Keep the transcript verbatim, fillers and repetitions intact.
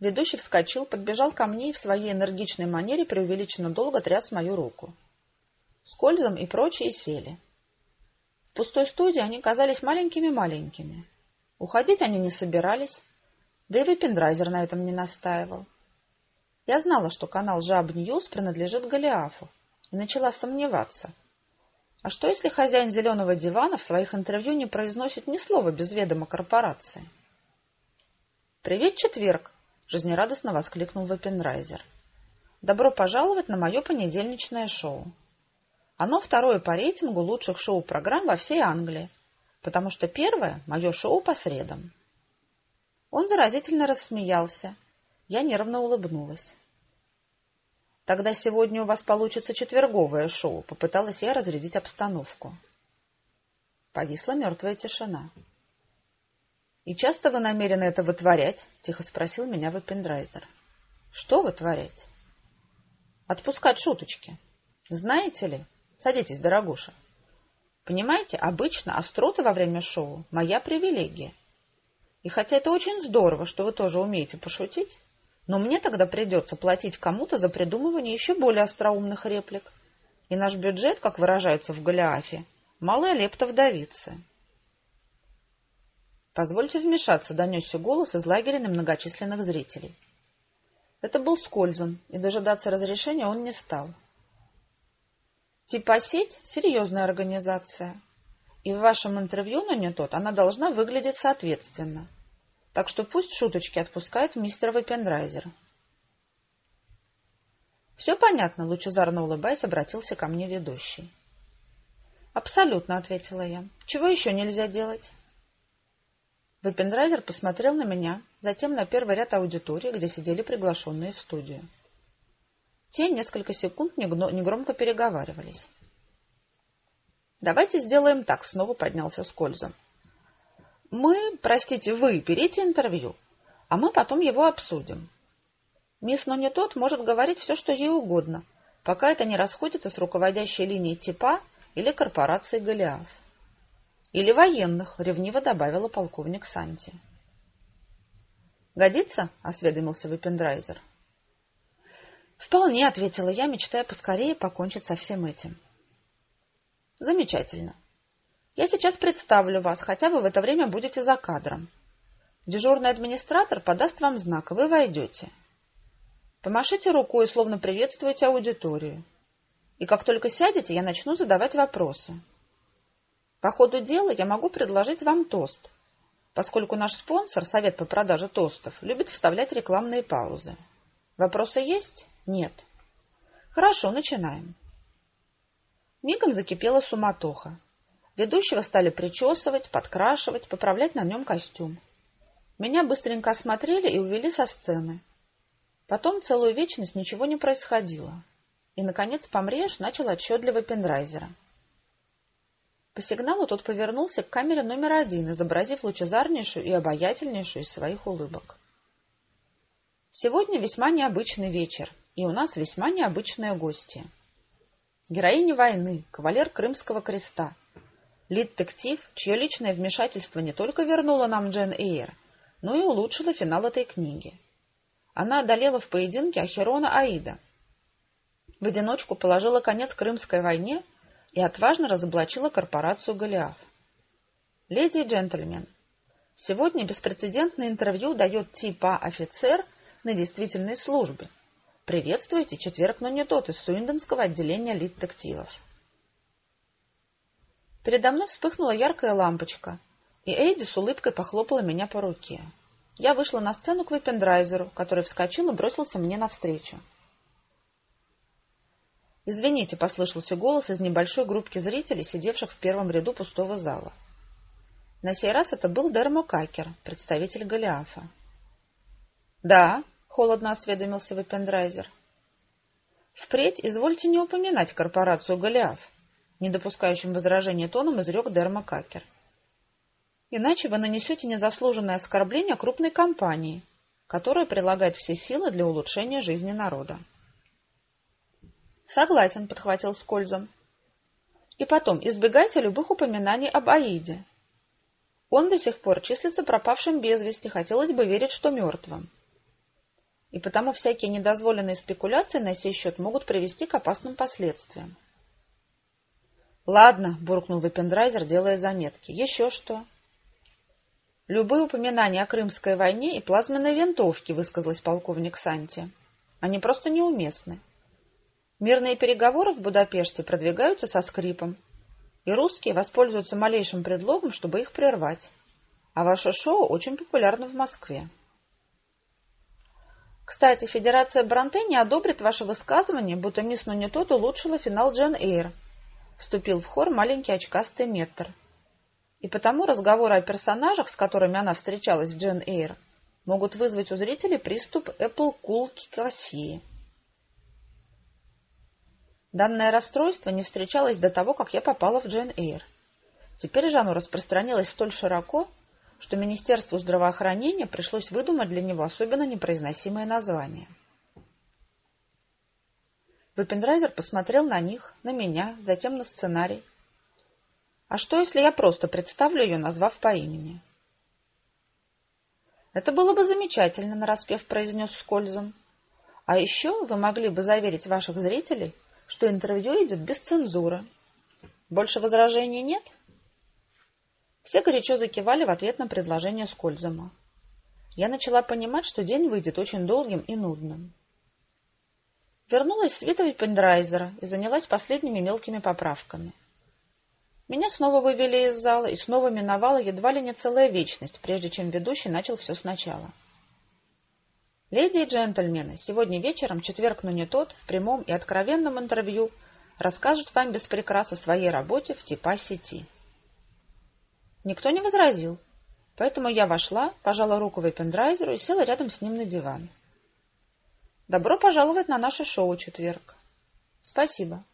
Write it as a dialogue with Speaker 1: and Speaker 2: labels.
Speaker 1: Ведущий вскочил, подбежал ко мне и в своей энергичной манере преувеличенно долго тряс мою руку. Скользом и прочие сели. В пустой студии они казались маленькими-маленькими. Уходить они не собирались, да и Виппендрайзер на этом не настаивал. Я знала, что канал Жаб Ньюс принадлежит Голиафу, и начала сомневаться. А что, если хозяин «Зеленого дивана» в своих интервью не произносит ни слова без ведома корпорации? «Привет, четверг!» — жизнерадостно воскликнул Виппендрайзер. «Добро пожаловать на мое понедельничное шоу. Оно второе по рейтингу лучших шоу-программ во всей Англии, потому что первое — мое шоу по средам». Он заразительно рассмеялся. Я нервно улыбнулась. «Тогда сегодня у вас получится четверговое шоу», — попыталась я разрядить обстановку. Повисла мертвая тишина. «И часто вы намерены это вытворять?» — тихо спросил меня Виппендрайзер. «Что вытворять?» «Отпускать шуточки. Знаете ли, садитесь, дорогуша. Понимаете, обычно остроты во время шоу — моя привилегия. И хотя это очень здорово, что вы тоже умеете пошутить, но мне тогда придется платить кому-то за придумывание еще более остроумных реплик. И наш бюджет, как выражаются в Голиафе, малая лепта вдовицы». «Позвольте вмешаться», — донесся голос из лагеря многочисленных зрителей. Это был Скользен, и дожидаться разрешения он не стал. «Типа сеть — серьезная организация, и в вашем интервью, но не тот, она должна выглядеть соответственно. Так что пусть шуточки отпускает мистер Виппендрайзер». «Все понятно», — лучезарно улыбаясь, обратился ко мне ведущий. «Абсолютно», — ответила я. «Чего еще нельзя делать?» Виппендрайзер посмотрел на меня, затем на первый ряд аудитории, где сидели приглашенные в студию. Те несколько секунд негромко переговаривались. «Давайте сделаем так», — снова поднялся Скользен. «Мы, простите, вы берите интервью, а мы потом его обсудим. Мисс Но не тот может говорить все, что ей угодно, пока это не расходится с руководящей линией ТИПА или корпорации Голиаф. Или военных», — ревниво добавила полковник Санти. «Годится?» — осведомился Виппендрайзер. «Вполне», — ответила я, мечтая поскорее покончить со всем этим. «Замечательно. Я сейчас представлю вас, хотя вы в это время будете за кадром. Дежурный администратор подаст вам знак, и вы войдете. Помашите рукой, словно приветствуете аудиторию. И как только сядете, я начну задавать вопросы. По ходу дела я могу предложить вам тост, поскольку наш спонсор, Совет по продаже тостов, любит вставлять рекламные паузы. Вопросы есть? Нет. Хорошо, начинаем». Мигом закипела суматоха. Ведущего стали причесывать, подкрашивать, поправлять на нем костюм. Меня быстренько осмотрели и увели со сцены. Потом целую вечность ничего не происходило. И, наконец, помреж начал отсчет для Виппендрайзера. По сигналу тот повернулся к камере номер один, изобразив лучезарнейшую и обаятельнейшую из своих улыбок. «Сегодня весьма необычный вечер, и у нас весьма необычные гости. Героиня войны, кавалер Крымского креста, детектив, чье личное вмешательство не только вернуло нам Джейн Эйр, но и улучшило финал этой книги. Она одолела в поединке Ахерона Аида, в одиночку положила конец Крымской войне и отважно разоблачила корпорацию Голиаф. Леди и джентльмены, сегодня беспрецедентное интервью дает ТИПА офицер на действительной службе. Приветствуйте, четверг, но не тот, из Суиндонского отделения детективов». Передо мной вспыхнула яркая лампочка, и Эйди с улыбкой похлопала меня по руке. Я вышла на сцену к Виппендрайзеру, который вскочил и бросился мне навстречу. «Извините», — послышался голос из небольшой группки зрителей, сидевших в первом ряду пустого зала. На сей раз это был Дермо Какер, представитель Голиафа. «Да», — холодно осведомился Виппендрайзер. «Впредь извольте не упоминать корпорацию Голиаф», — не допускающим возражения тоном изрек Дермо Какер. «Иначе вы нанесете незаслуженное оскорбление крупной компании, которая прилагает все силы для улучшения жизни народа». «Согласен», — подхватил Скользен. «И потом, избегайте любых упоминаний об Аиде. Он до сих пор числится пропавшим без вести, хотелось бы верить, что мертвым. и потому всякие недозволенные спекуляции на сей счет могут привести к опасным последствиям. «Ладно», — буркнул Выпендрайзер, делая заметки. «Еще что?» «Любые упоминания о Крымской войне и плазменной винтовке», — высказалась полковник Санти. «Они просто неуместны. Мирные переговоры в Будапеште продвигаются со скрипом, и русские воспользуются малейшим предлогом, чтобы их прервать. А ваше шоу очень популярно в Москве. Кстати, Федерация Бронте не одобрит ваше высказывание, будто мисс Нунитот улучшила финал Джейн Эйр», — вступил в хор маленький очкастый Меттер. «И потому разговоры о персонажах, с которыми она встречалась в Джейн Эйр, могут вызвать у зрителей приступ эпплкулкикасии». Данное расстройство не встречалось до того, как я попала в Джейн Эйр. Теперь же оно распространилось столь широко, что Министерству здравоохранения пришлось выдумать для него особенно непроизносимое название. Выпендрайзер посмотрел на них, на меня, затем на сценарий. «А что, если я просто представлю ее, назвав по имени?» «Это было бы замечательно», — нараспев произнес Скользом. «А еще вы могли бы заверить ваших зрителей, что интервью идет без цензуры. Больше возражений нет?» Все горячо закивали в ответ на предложение Скользома. Я начала понимать, что день выйдет очень долгим и нудным. Вернулась свита Выпендрайзера и занялась последними мелкими поправками. Меня снова вывели из зала, и снова миновала едва ли не целая вечность, прежде чем ведущий начал все сначала. «Леди и джентльмены, сегодня вечером четверг Нунитот в прямом и откровенном интервью расскажет вам без прикрас о своей работе в ТИПА-сети». Никто не возразил, поэтому я вошла, пожала руку Выпендрайзеру и села рядом с ним на диван. «Добро пожаловать на наше шоу, четверг». «Спасибо».